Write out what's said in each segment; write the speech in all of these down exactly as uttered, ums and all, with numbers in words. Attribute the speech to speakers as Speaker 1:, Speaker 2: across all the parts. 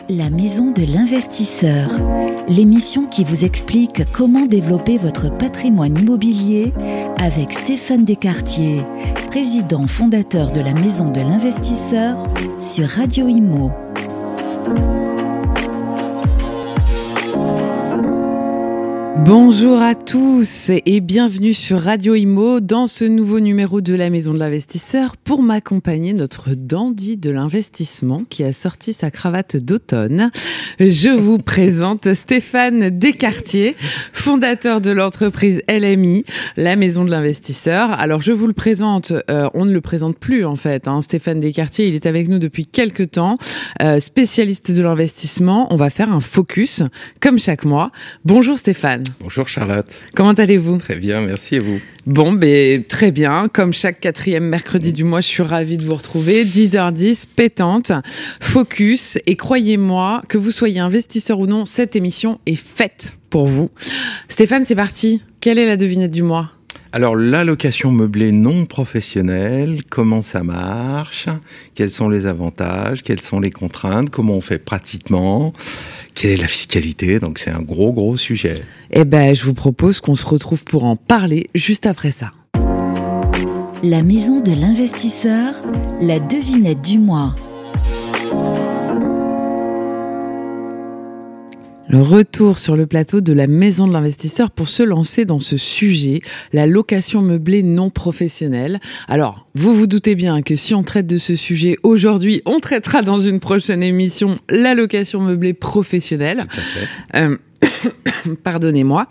Speaker 1: La Maison de l'Investisseur, l'émission qui vous explique comment développer votre patrimoine immobilier avec Stéphane Descartier, président fondateur de la Maison de l'Investisseur sur Radio Imo.
Speaker 2: Bonjour à tous et bienvenue sur Radio Imo dans ce nouveau numéro de la Maison de l'Investisseur pour m'accompagner notre dandy de l'investissement qui a sorti sa cravate d'automne. Je vous présente Stéphane Descartier, fondateur de l'entreprise L M I, la Maison de l'Investisseur. Alors je vous le présente, euh, on ne le présente plus en fait, hein. Stéphane Descartier, il est avec nous depuis quelques temps, euh, spécialiste de l'investissement. On va faire un focus comme chaque mois. Bonjour Stéphane.
Speaker 3: Bonjour Charlotte.
Speaker 2: Comment allez-vous ?
Speaker 3: Très bien, merci et vous ?
Speaker 2: Bon, ben très bien. Comme chaque quatrième mercredi du mois, je suis ravie de vous retrouver. dix heures dix, pétante, focus. Et croyez-moi, que vous soyez investisseur ou non, cette émission est faite pour vous. Stéphane, c'est parti. Quelle est la devinette du mois ?
Speaker 3: Alors, la location meublée non professionnelle, comment ça marche ? Quels sont les avantages ? Quelles sont les contraintes ? Comment on fait pratiquement ? Quelle est la fiscalité ? Donc, c'est un gros, gros sujet.
Speaker 2: Eh ben, je vous propose qu'on se retrouve pour en parler juste après ça.
Speaker 1: La Maison de l'Investisseur, la devinette du mois.
Speaker 2: Le retour sur le plateau de la Maison de l'Investisseur pour se lancer dans ce sujet, la location meublée non professionnelle. Alors, vous vous doutez bien que si on traite de ce sujet aujourd'hui, on traitera dans une prochaine émission la location meublée professionnelle.
Speaker 3: Tout à fait.
Speaker 2: Euh, pardonnez-moi.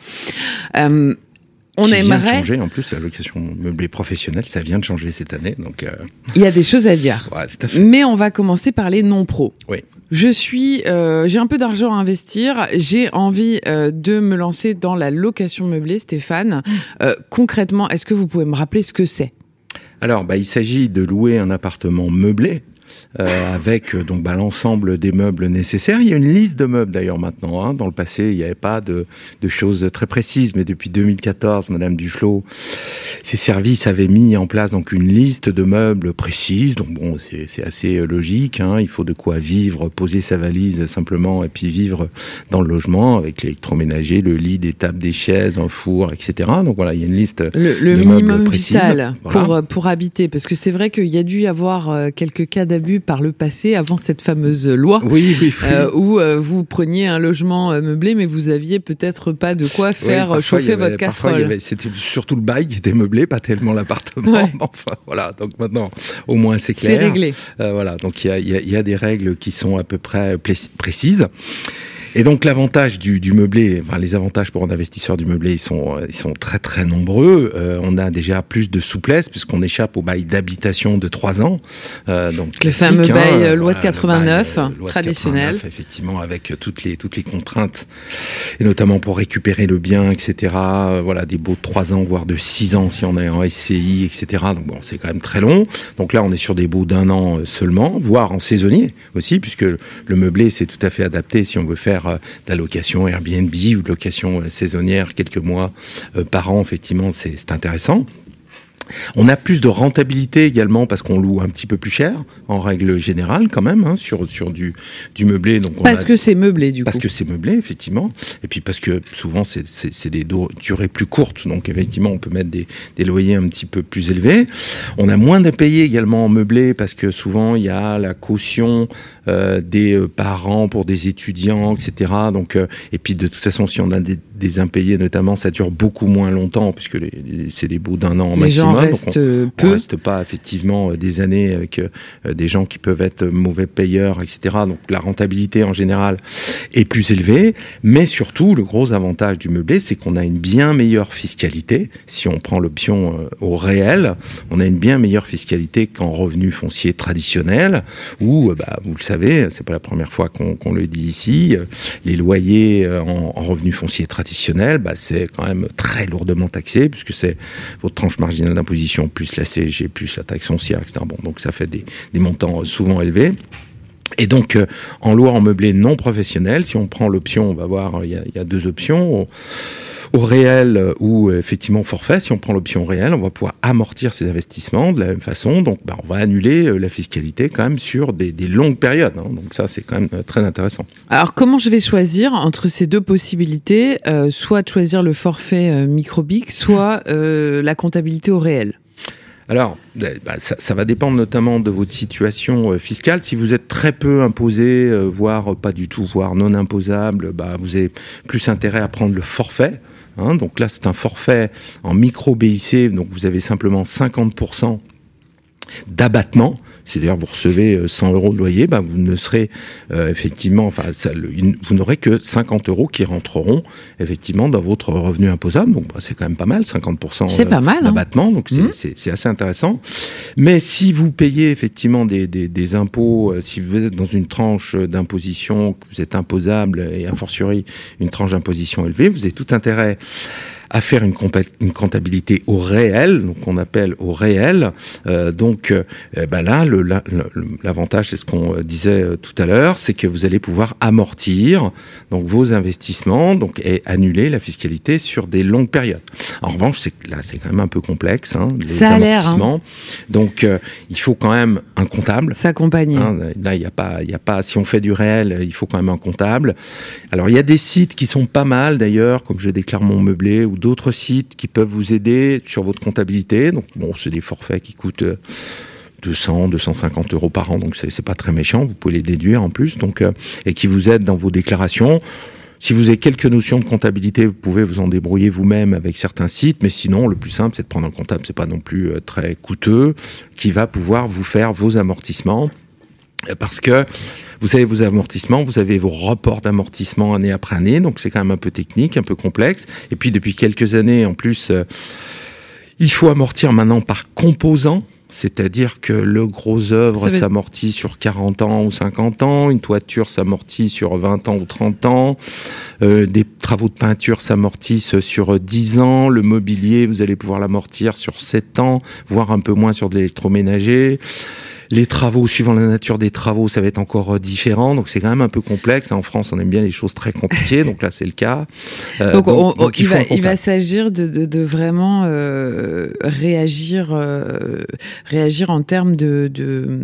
Speaker 2: Euh, On
Speaker 3: qui
Speaker 2: aimerait.
Speaker 3: vient de changer, en plus, la location meublée professionnelle, ça vient de changer cette année. Donc, euh...
Speaker 2: il y a des choses à dire.
Speaker 3: Ouais, tout à fait.
Speaker 2: Mais on va commencer par les non-pros.
Speaker 3: Oui.
Speaker 2: Je suis, euh, j'ai un peu d'argent à investir. J'ai envie euh, de me lancer dans la location meublée, Stéphane. Euh, concrètement, est-ce que vous pouvez me rappeler ce que c'est ?
Speaker 3: Alors, bah, il s'agit de louer un appartement meublé. Euh, avec donc bah, l'ensemble des meubles nécessaires. Il y a une liste de meubles d'ailleurs maintenant. Hein. Dans le passé, il n'y avait pas de, de choses très précises, mais depuis deux mille quatorze, Madame Duflot, ses services avaient mis en place donc une liste de meubles précise. Donc bon, c'est, c'est assez logique. Hein. Il faut de quoi vivre, poser sa valise simplement, et puis vivre dans le logement avec l'électroménager, le lit, des tables, des chaises, un four, et cetera. Donc voilà, il y a une liste
Speaker 2: le, le
Speaker 3: de
Speaker 2: minimum
Speaker 3: meubles précises.
Speaker 2: Vital
Speaker 3: voilà.
Speaker 2: pour pour habiter, parce que c'est vrai qu'il y a dû y avoir quelques cas d'abus par le passé, avant cette fameuse loi,
Speaker 3: oui, oui, oui. Euh,
Speaker 2: où euh, vous preniez un logement euh, meublé, mais vous aviez peut-être pas de quoi faire oui, chauffer
Speaker 3: avait,
Speaker 2: votre casserole.
Speaker 3: Avait, c'était surtout le bail qui était meublé, pas tellement l'appartement. Ouais. Enfin, voilà. Donc maintenant, au moins c'est clair.
Speaker 2: C'est réglé.
Speaker 3: Euh, voilà. Donc il y a, y, a, y a des règles qui sont à peu près précises. Et donc l'avantage du, du meublé, enfin les avantages pour un investisseur du meublé, ils sont, ils sont très très nombreux. Euh, on a déjà plus de souplesse puisqu'on échappe au bail d'habitation de trois ans. Euh, donc
Speaker 2: le fameux bail
Speaker 3: hein,
Speaker 2: loi de quatre-vingt-neuf,
Speaker 3: bail, loi
Speaker 2: traditionnel,
Speaker 3: de quatre-vingt-neuf, effectivement avec toutes les toutes les contraintes et notamment pour récupérer le bien, et cetera. Euh, voilà des baux de trois ans voire de six ans si on est en S C I, et cetera. Donc bon, c'est quand même très long. Donc là, on est sur des baux d'un an seulement, voire en saisonnier aussi, puisque le meublé c'est tout à fait adapté si on veut faire de la location Airbnb ou de location saisonnière quelques mois euh, par an, effectivement, c'est, c'est intéressant. On a plus de rentabilité également parce qu'on loue un petit peu plus cher, en règle générale quand même, hein, sur, sur du, du meublé. Donc on
Speaker 2: parce
Speaker 3: a,
Speaker 2: que c'est meublé du
Speaker 3: parce
Speaker 2: coup.
Speaker 3: Parce que c'est meublé, effectivement. Et puis parce que souvent c'est, c'est, c'est des durées plus courtes, donc effectivement on peut mettre des, des loyers un petit peu plus élevés. On a moins de payer également en meublé parce que souvent il y a la caution euh, des parents pour des étudiants, et cetera. Donc, euh, et puis de toute façon si on a des, des impayés notamment, ça dure beaucoup moins longtemps puisque les, les, c'est des baux d'un an
Speaker 2: les
Speaker 3: maximum.
Speaker 2: Gens restent
Speaker 3: donc on,
Speaker 2: peu.
Speaker 3: on reste pas effectivement des années avec euh, des gens qui peuvent être mauvais payeurs, et cetera. Donc la rentabilité en général est plus élevée, mais surtout le gros avantage du meublé, c'est qu'on a une bien meilleure fiscalité. Si on prend l'option euh, au réel, on a une bien meilleure fiscalité qu'en revenu foncier traditionnel, où euh, bah, vous le savez, c'est pas la première fois qu'on, qu'on le dit ici, euh, les loyers euh, en, en revenu foncier traditionnel, bah, c'est quand même très lourdement taxé, puisque c'est votre tranche marginale d'imposition plus la C G, plus la taxe foncière, et cetera. Bon, donc ça fait des, des montants souvent élevés. Et donc, euh, en loi en meublé non professionnel, si on prend l'option, on va voir, il y a, il y a deux options. Au, au réel ou effectivement au forfait. Si on prend l'option réel, on va pouvoir amortir ses investissements de la même façon. Donc, bah, on va annuler la fiscalité quand même sur des, des longues périodes. Hein. Donc ça, c'est quand même très intéressant.
Speaker 2: Alors, comment je vais choisir entre ces deux possibilités, euh, soit de choisir le forfait euh, micro-B I C, soit euh, la comptabilité au réel?
Speaker 3: Alors, bah, ça, ça va dépendre notamment de votre situation euh, fiscale. Si vous êtes très peu imposé, euh, voire pas du tout, voire non imposable, bah, vous avez plus intérêt à prendre le forfait. Hein. Donc là, c'est un forfait en micro-B I C, donc vous avez simplement cinquante pour cent d'abattement. C'est-à-dire, vous recevez cent euros de loyer, bah, vous ne serez euh, effectivement, enfin, ça, le, une, vous n'aurez que cinquante euros qui rentreront effectivement dans votre revenu imposable. Donc, bah, c'est quand même pas mal, cinquante pour cent
Speaker 2: c'est
Speaker 3: euh,
Speaker 2: pas mal,
Speaker 3: d'abattement.
Speaker 2: Hein.
Speaker 3: Donc, c'est,
Speaker 2: mmh.
Speaker 3: c'est, c'est assez intéressant. Mais si vous payez effectivement des, des, des impôts, euh, si vous êtes dans une tranche d'imposition, que vous êtes imposable et a fortiori une tranche d'imposition élevée, vous avez tout intérêt à faire une, compa- une comptabilité au réel, donc qu'on appelle au réel. Euh, donc euh, ben là, le, la, le, l'avantage, c'est ce qu'on disait euh, tout à l'heure, c'est que vous allez pouvoir amortir donc vos investissements, donc et annuler la fiscalité sur des longues périodes. En revanche, c'est là, c'est quand même un peu complexe, hein, les
Speaker 2: Ça a
Speaker 3: amortissements.
Speaker 2: l'air, hein.
Speaker 3: Donc euh, il faut quand même un comptable.
Speaker 2: S'accompagner.
Speaker 3: Hein, là, il y a pas, il y a pas. Si on fait du réel, il faut quand même un comptable. Alors il y a des sites qui sont pas mal d'ailleurs, comme je déclare mon meublé ou d'autres sites qui peuvent vous aider sur votre comptabilité. Donc, bon, c'est des forfaits qui coûtent deux cents, deux cent cinquante euros par an, donc c'est, c'est pas très méchant. Vous pouvez les déduire en plus, donc, euh, et qui vous aident dans vos déclarations. Si vous avez quelques notions de comptabilité, vous pouvez vous en débrouiller vous-même avec certains sites, mais sinon, le plus simple, c'est de prendre un comptable. C'est pas non plus euh, très coûteux, qui va pouvoir vous faire vos amortissements. Parce que vous savez, vos amortissements, vous avez vos reports d'amortissement année après année, donc c'est quand même un peu technique, un peu complexe. Et puis depuis quelques années, en plus, euh, il faut amortir maintenant par composant, c'est-à-dire que le gros œuvre veut... s'amortit sur quarante ans ou cinquante ans, une toiture s'amortit sur vingt ans ou trente ans, euh, des travaux de peinture s'amortissent sur dix ans, le mobilier, vous allez pouvoir l'amortir sur sept ans, voire un peu moins sur de l'électroménager. Les travaux, suivant la nature des travaux, ça va être encore différent. Donc, c'est quand même un peu complexe. En France, on aime bien les choses très compliquées. Donc là, c'est le cas.
Speaker 2: Euh, donc, donc, on, donc il, il, va, il va s'agir de, de, de vraiment euh, réagir, euh, réagir en termes de, de,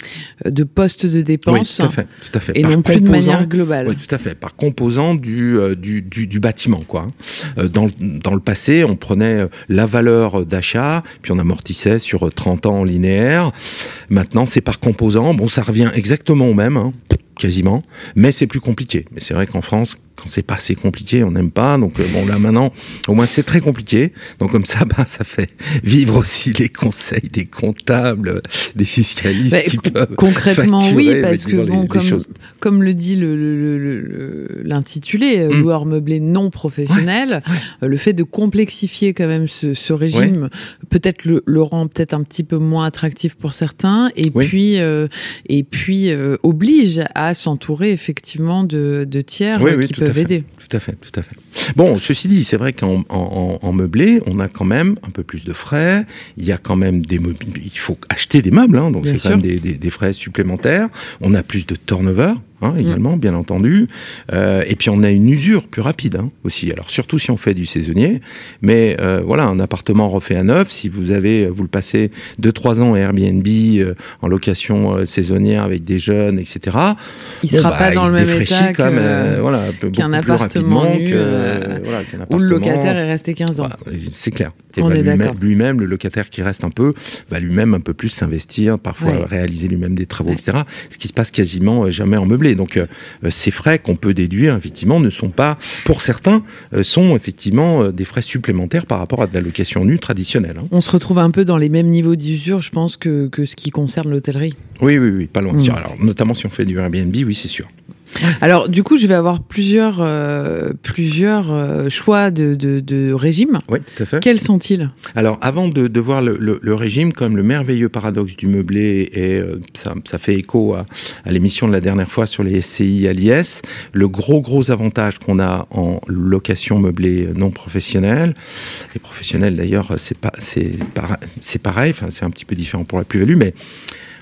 Speaker 2: de postes de dépenses.
Speaker 3: Oui, tout à fait. Tout à fait.
Speaker 2: Et
Speaker 3: par
Speaker 2: non plus de manière globale.
Speaker 3: Oui, tout à fait. Par composant du, du, du, du bâtiment, quoi. Dans, dans le passé, on prenait la valeur d'achat, puis on amortissait sur trente ans linéaire. Maintenant, c'est par composant. Bon, ça revient exactement au même, hein, quasiment, mais c'est plus compliqué. Mais c'est vrai qu'en France, quand c'est pas assez compliqué, on n'aime pas. Donc, euh, bon, là, maintenant, au moins, c'est très compliqué. Donc, comme ça, bah, ça fait vivre aussi les conseils des comptables, des fiscalistes bah, qui peuvent
Speaker 2: concrètement,
Speaker 3: facturer,
Speaker 2: oui, parce que, bon,
Speaker 3: les,
Speaker 2: comme,
Speaker 3: les choses.
Speaker 2: comme le dit le, le, le, le, l'intitulé, mmh. loueur meublé non professionnel, ouais. le fait de complexifier quand même ce, ce régime, ouais. peut-être le, le rend peut-être un petit peu moins attractif pour certains, et oui. puis, euh, et puis euh, oblige à s'entourer effectivement de, de tiers
Speaker 3: oui,
Speaker 2: euh,
Speaker 3: oui,
Speaker 2: qui peuvent aider.
Speaker 3: Tout à fait, tout à fait. Bon, ceci dit, c'est vrai qu'en en, en meublé, on a quand même un peu plus de frais. Il y a quand même des meubles. Il faut acheter des meubles, hein, donc bien c'est sûr. Quand même des, des, des frais supplémentaires. On a plus de turnover. Hein, également, mmh. bien entendu. Euh, et puis, on a une usure plus rapide hein, aussi. Alors, surtout si on fait du saisonnier. Mais euh, voilà, un appartement refait à neuf, si vous avez, vous le passez deux trois ans à Airbnb, euh, en location euh, saisonnière avec des jeunes, et cetera.
Speaker 2: Il ne
Speaker 3: bon,
Speaker 2: sera
Speaker 3: bah,
Speaker 2: pas dans le même état
Speaker 3: quand même,
Speaker 2: que,
Speaker 3: euh, voilà,
Speaker 2: qu'un appartement nu,
Speaker 3: que,
Speaker 2: euh,
Speaker 3: voilà, qu'un appartement,
Speaker 2: où le locataire est resté quinze ans.
Speaker 3: Voilà, c'est clair. Et
Speaker 2: on
Speaker 3: bah,
Speaker 2: est
Speaker 3: lui-même,
Speaker 2: d'accord.
Speaker 3: lui-même, le locataire qui reste un peu, va lui-même un peu plus s'investir, parfois
Speaker 2: ouais.
Speaker 3: réaliser lui-même des travaux,
Speaker 2: ouais.
Speaker 3: et cetera. Ce qui se passe quasiment jamais en meublé. Donc, euh, ces frais qu'on peut déduire, effectivement, ne sont pas, pour certains, euh, sont effectivement euh, des frais supplémentaires par rapport à de la location nue traditionnelle. Hein.
Speaker 2: On se retrouve un peu dans les mêmes niveaux d'usure, je pense, que, que ce qui concerne l'hôtellerie.
Speaker 3: Oui, oui, oui, pas loin de
Speaker 2: mmh.
Speaker 3: ça. Alors, notamment si on fait du Airbnb, oui, c'est sûr.
Speaker 2: Alors, du coup, je vais avoir plusieurs, euh, plusieurs euh, choix de, de, de régimes.
Speaker 3: Oui, tout à fait.
Speaker 2: Quels sont-ils ?
Speaker 3: Alors, avant de, de voir le, le, le régime, comme le merveilleux paradoxe du meublé, et euh, ça, ça fait écho à, à l'émission de la dernière fois sur les S C I à l'I S, le gros, gros avantage qu'on a en location meublée non professionnelle, et professionnelle d'ailleurs, c'est, pas, c'est, para, c'est pareil, enfin, c'est un petit peu différent pour la plus-value, mais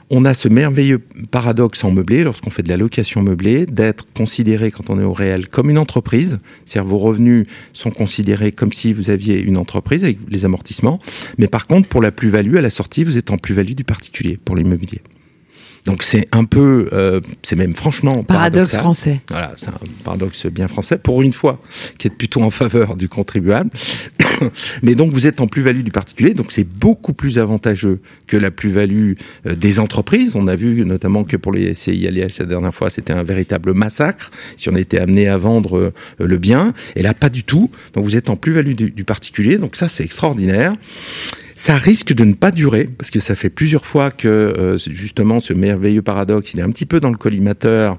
Speaker 3: on a ce merveilleux paradoxe en meublé, lorsqu'on fait de la location meublée, d'être considéré, quand on est au réel, comme une entreprise. C'est-à-dire vos revenus sont considérés comme si vous aviez une entreprise avec les amortissements. Mais par contre, pour la plus-value, à la sortie, vous êtes en plus-value du particulier pour l'immobilier. Donc c'est un peu, euh, c'est même franchement
Speaker 2: paradoxe français.
Speaker 3: Voilà, c'est un paradoxe bien français, pour une fois, qui est plutôt en faveur du contribuable. Mais donc vous êtes en plus-value du particulier, donc c'est beaucoup plus avantageux que la plus-value euh, des entreprises. On a vu notamment que pour les S C I à l'I S la dernière fois, c'était un véritable massacre si on était amené à vendre euh, le bien. Et là, pas du tout. Donc vous êtes en plus-value du, du particulier, donc ça c'est extraordinaire. Ça risque de ne pas durer, parce que ça fait plusieurs fois que, euh, justement, ce merveilleux paradoxe, il est un petit peu dans le collimateur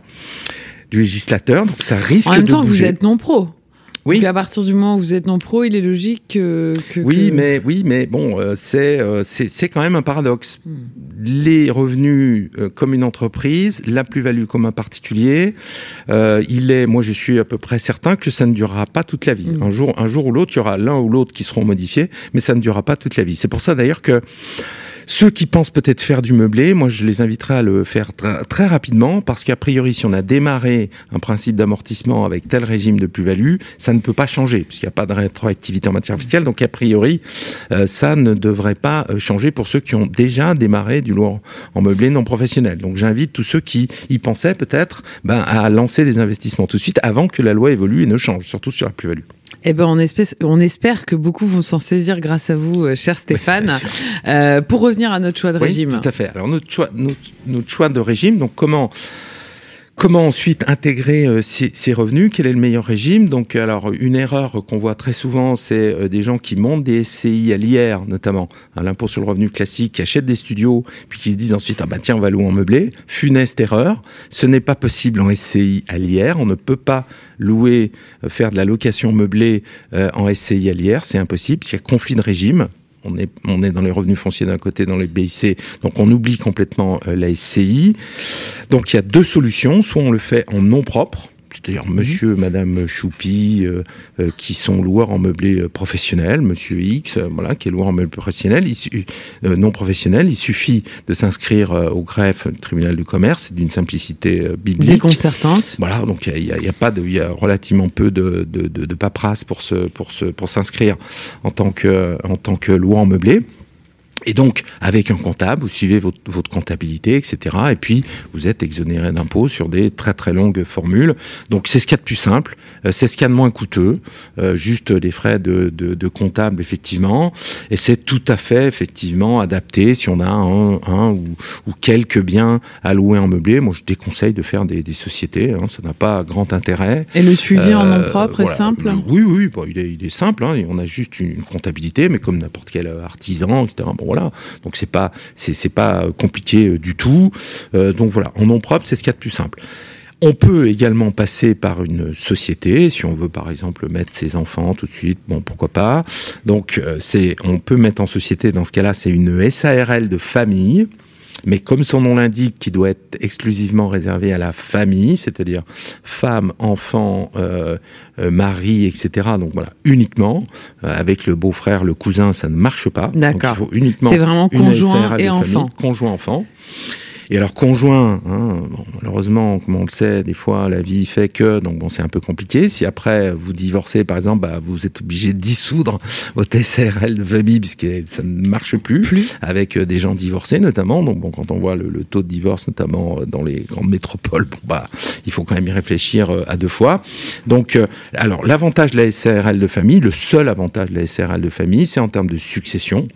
Speaker 3: du législateur, donc ça risque de bouger.
Speaker 2: En même temps, vous êtes non-pro.
Speaker 3: Oui.
Speaker 2: Donc à partir du moment où vous êtes non-pro, il est logique que... que
Speaker 3: oui,
Speaker 2: que...
Speaker 3: mais oui, mais bon, euh, c'est, euh, c'est c'est quand même un paradoxe. Hmm. Les revenus euh, comme une entreprise, la plus-value comme un particulier, euh, il est, moi je suis à peu près certain que ça ne durera pas toute la vie. Hmm. Un jour, un jour ou l'autre, il y aura l'un ou l'autre qui seront modifiés, mais ça ne durera pas toute la vie. C'est pour ça d'ailleurs que ceux qui pensent peut-être faire du meublé, moi je les inviterai à le faire tra- très rapidement, parce qu'a priori, si on a démarré un principe d'amortissement avec tel régime de plus-value, ça ne peut pas changer, puisqu'il n'y a pas de rétroactivité en matière fiscale, donc a priori, euh, ça ne devrait pas changer pour ceux qui ont déjà démarré du lourd en meublé non professionnel. Donc j'invite tous ceux qui y pensaient peut-être ben, à lancer des investissements tout de suite, avant que la loi évolue et ne change, surtout sur la plus-value.
Speaker 2: Eh ben, on espère, on espère que beaucoup vont s'en saisir grâce à vous, cher Stéphane. Euh, pour revenir à notre choix de
Speaker 3: oui,
Speaker 2: régime.
Speaker 3: Tout à fait. Alors notre choix, notre, notre choix de régime. Donc comment, comment ensuite intégrer euh, ces, ces revenus ? Quel est le meilleur régime ? Donc alors une erreur qu'on voit très souvent, c'est euh, des gens qui montent des S C I à l'I R notamment, à l'impôt sur le revenu classique, qui achètent des studios, puis qui se disent ensuite ah ben tiens on va louer en meublé. Funeste erreur. Ce n'est pas possible en S C I à l'I R. On ne peut pas louer, euh, faire de la location meublée euh, en S C I à l'I R, c'est impossible. Il y a conflit de régime. On est, on est dans les revenus fonciers d'un côté, dans les B I C, donc on oublie complètement euh, la S C I. Donc il y a deux solutions, soit on le fait en nom propre, c'est-à-dire monsieur, madame Choupi, euh, euh, qui sont loueurs en meublé euh, professionnel, monsieur X, euh, voilà, qui est loueur en meublé professionnel, il su- euh, non professionnel, il suffit de s'inscrire euh, au greffe du tribunal du commerce, c'est d'une simplicité euh, biblique.
Speaker 2: Déconcertante.
Speaker 3: Voilà, donc il y a, y a pas de, il y a relativement peu de, de, de, de paperasse pour se, pour se, pour s'inscrire en tant que, en tant que loueur en meublé. Et donc, avec un comptable, vous suivez votre, votre comptabilité, et cetera. Et puis, vous êtes exonéré d'impôts sur des très très longues formules. Donc, c'est ce qu'il y a de plus simple, euh, c'est ce qu'il y a de moins coûteux, euh, juste les frais de, de, de comptable, effectivement. Et c'est tout à fait, effectivement, adapté si on a un, un ou, ou quelques biens à louer en meublé. Moi, je déconseille de faire des, des sociétés, hein, ça n'a pas grand intérêt.
Speaker 2: Et le suivi euh, en nom propre
Speaker 3: voilà.
Speaker 2: est simple ?
Speaker 3: Oui, oui, bon, il, est, il est simple. Hein, on a juste une, une comptabilité, mais comme n'importe quel artisan, et cetera. Bon, voilà. Donc c'est pas c'est c'est pas compliqué du tout. Euh, donc voilà, en nom propre, c'est ce qu'il y a de plus simple. On peut également passer par une société, si on veut par exemple mettre ses enfants tout de suite, bon pourquoi pas. Donc euh, c'est on peut mettre en société, dans ce cas-là, c'est une S A R L de famille. Mais comme son nom l'indique, qui doit être exclusivement réservé à la famille, c'est-à-dire femme, enfant, euh, euh, mari, et cetera. Donc voilà, uniquement. Euh, avec le beau-frère, le cousin, ça ne marche pas.
Speaker 2: D'accord.
Speaker 3: Donc il faut uniquement
Speaker 2: c'est vraiment conjoint et enfant.
Speaker 3: Conjoint-enfant. Et alors conjoint, hein, bon, malheureusement, comme on le sait, des fois la vie fait que, donc bon, c'est un peu compliqué. Si après vous divorcez, par exemple, bah, vous êtes obligé de dissoudre votre S A R L de famille puisque ça ne marche plus, plus. avec des gens divorcés notamment. Donc bon, quand on voit le, le taux de divorce, notamment dans les grandes métropoles, bon, bah, il faut quand même y réfléchir à deux fois. Donc, euh, alors l'avantage de la S A R L de famille, le seul avantage de la S A R L de famille, c'est en termes de succession.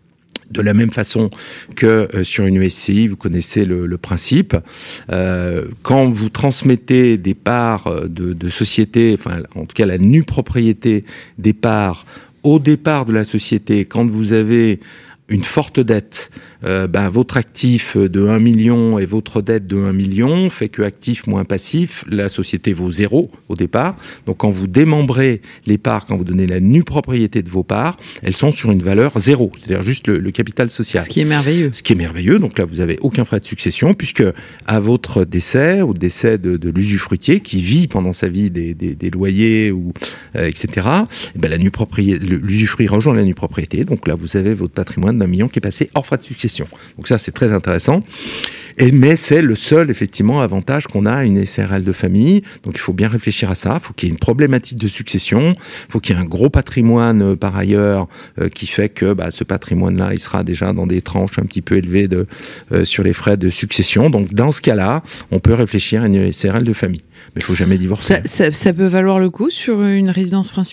Speaker 3: De la même façon que euh, sur une S C I, vous connaissez le, le principe. Euh, quand vous transmettez des parts de, de société, enfin en tout cas la nue propriété des parts au départ de la société, quand vous avez une forte dette, euh, ben, votre actif de un million et votre dette de un million fait que actif moins passif, la société vaut zéro au départ. Donc quand vous démembrez les parts, quand vous donnez la nue propriété de vos parts, elles sont sur une valeur zéro, c'est-à-dire juste le, le capital social.
Speaker 2: Ce qui est merveilleux.
Speaker 3: Ce qui est merveilleux, donc là vous avez aucun frais de succession, puisque à votre décès, au décès de, de l'usufruitier, qui vit pendant sa vie des, des, des loyers, ou, euh, et cetera, et ben la nue propriété, l'usufruit rejoint la nue propriété, donc là vous avez votre patrimoine d'un million qui est passé hors frais de succession. Donc ça, c'est très intéressant. Et, mais c'est le seul, effectivement, avantage qu'on a à une S R L de famille. Donc, il faut bien réfléchir à ça. Il faut qu'il y ait une problématique de succession. Il faut qu'il y ait un gros patrimoine, euh, par ailleurs, euh, qui fait que bah, ce patrimoine-là, il sera déjà dans des tranches un petit peu élevées de, euh, sur les frais de succession. Donc, dans ce cas-là, on peut réfléchir à une S R L de famille. Mais il ne faut jamais divorcer.
Speaker 2: Ça, ça, ça peut valoir le coup sur une résidence principale ?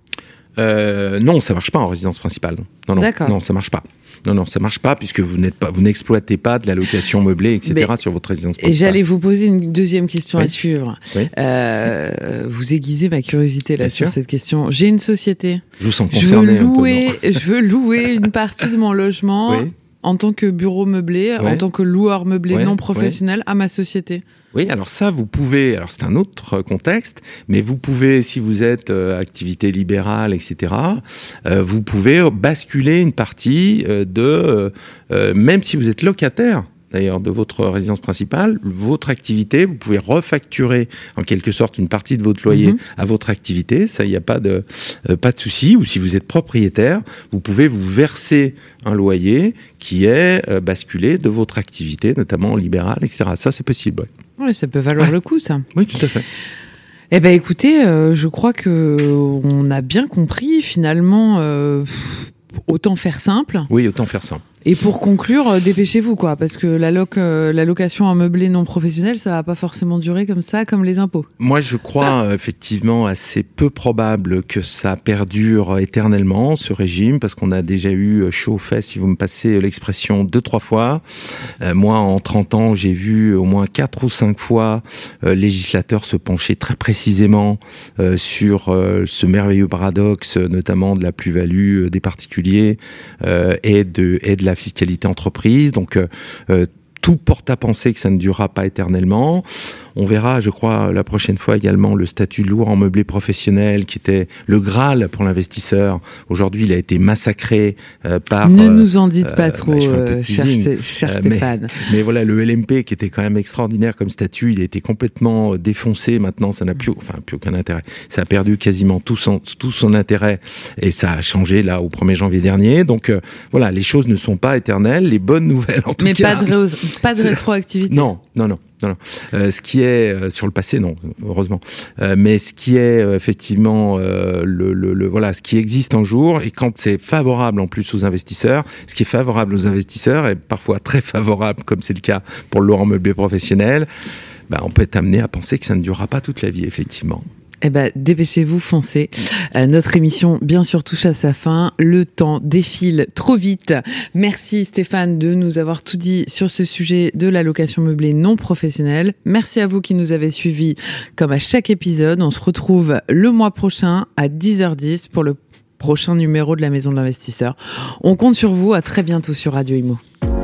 Speaker 3: euh, Non, ça ne marche pas en résidence principale. Non, non,
Speaker 2: D'accord.
Speaker 3: Non, ça ne marche pas. Non, non, ça marche pas puisque vous n'êtes pas, vous n'exploitez pas de la location meublée, et cetera. Mais, sur votre résidence principale.
Speaker 2: Et j'allais vous poser une deuxième question oui. à suivre.
Speaker 3: Oui.
Speaker 2: Euh, vous aiguisez ma curiosité là
Speaker 3: Bien
Speaker 2: sur
Speaker 3: sûr.
Speaker 2: cette question. J'ai une société.
Speaker 3: Je vous sens concerné
Speaker 2: je veux louer,
Speaker 3: un peu,
Speaker 2: je veux louer une partie de mon logement
Speaker 3: oui.
Speaker 2: en tant que bureau meublé,
Speaker 3: oui.
Speaker 2: en tant que loueur meublé
Speaker 3: oui.
Speaker 2: non professionnel oui. à ma société.
Speaker 3: Oui, alors ça, vous pouvez, alors c'est un autre contexte, mais vous pouvez, si vous êtes euh, activité libérale, et cetera, euh, vous pouvez basculer une partie euh, de, euh, même si vous êtes locataire, d'ailleurs, de votre résidence principale, votre activité, vous pouvez refacturer en quelque sorte une partie de votre loyer mmh. à votre activité, ça, il n'y a pas de, euh, pas de souci. Ou si vous êtes propriétaire, vous pouvez vous verser un loyer qui est euh, basculé de votre activité, notamment libérale, et cetera. Ça, c'est possible. Ouais.
Speaker 2: Oui, ça peut valoir ouais. le coup, ça.
Speaker 3: Oui, tout à fait.
Speaker 2: Eh ben, écoutez, euh, je crois que on a bien compris, finalement, euh, autant faire simple.
Speaker 3: Oui, autant faire simple.
Speaker 2: Et pour conclure, euh, dépêchez-vous, quoi, parce que la, loc, euh, la location en meublé non professionnel, ça va pas forcément durer comme ça, comme les impôts.
Speaker 3: Moi, je crois ah. effectivement assez peu probable que ça perdure éternellement, ce régime, parce qu'on a déjà eu chaud aux fesses, si vous me passez l'expression, deux, trois fois. Euh, moi, en trente ans, j'ai vu au moins quatre ou cinq fois euh, législateurs se pencher très précisément euh, sur euh, ce merveilleux paradoxe, notamment de la plus-value des particuliers euh, et de, et de la fiscalité entreprise. Donc, euh, tout porte à penser que ça ne durera pas éternellement. On verra, je crois, la prochaine fois également le statut de loueur en meublé professionnel qui était le Graal pour l'investisseur. Aujourd'hui, il a été massacré euh, par...
Speaker 2: Ne nous en dites
Speaker 3: euh,
Speaker 2: pas trop,
Speaker 3: bah,
Speaker 2: cher, cher euh, Stéphane.
Speaker 3: Mais, mais voilà, le L M P qui était quand même extraordinaire comme statut, il a été complètement défoncé. Maintenant, ça n'a plus, enfin, plus aucun intérêt. Ça a perdu quasiment tout son, tout son intérêt et ça a changé là au premier janvier dernier. Donc euh, voilà, les choses ne sont pas éternelles. Les bonnes nouvelles, en tout
Speaker 2: mais
Speaker 3: cas...
Speaker 2: Mais pas de, pas de rétroactivité.
Speaker 3: Non, non, non. Non, non. Euh, ce qui est euh, sur le passé, non, heureusement. Euh, mais ce qui est euh, effectivement euh, le, le, le voilà, ce qui existe un jour, et quand c'est favorable en plus aux investisseurs, ce qui est favorable aux investisseurs est parfois très favorable, comme c'est le cas pour le loueur en meublé professionnel. Ben, on peut être amené à penser que ça ne durera pas toute la vie, effectivement.
Speaker 2: Eh ben, dépêchez-vous, foncez. Euh, notre émission, bien sûr, touche à sa fin. Le temps défile trop vite. Merci Stéphane de nous avoir tout dit sur ce sujet de la location meublée non professionnelle. Merci à vous qui nous avez suivis comme à chaque épisode. On se retrouve le mois prochain à dix heures dix pour le prochain numéro de la Maison de l'Investisseur. On compte sur vous. À très bientôt sur Radio Imo.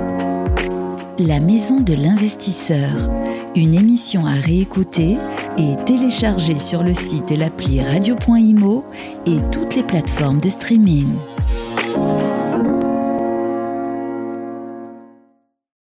Speaker 1: La Maison de l'Investisseur, une émission à réécouter et télécharger sur le site et l'appli radio point imo et toutes les plateformes de streaming.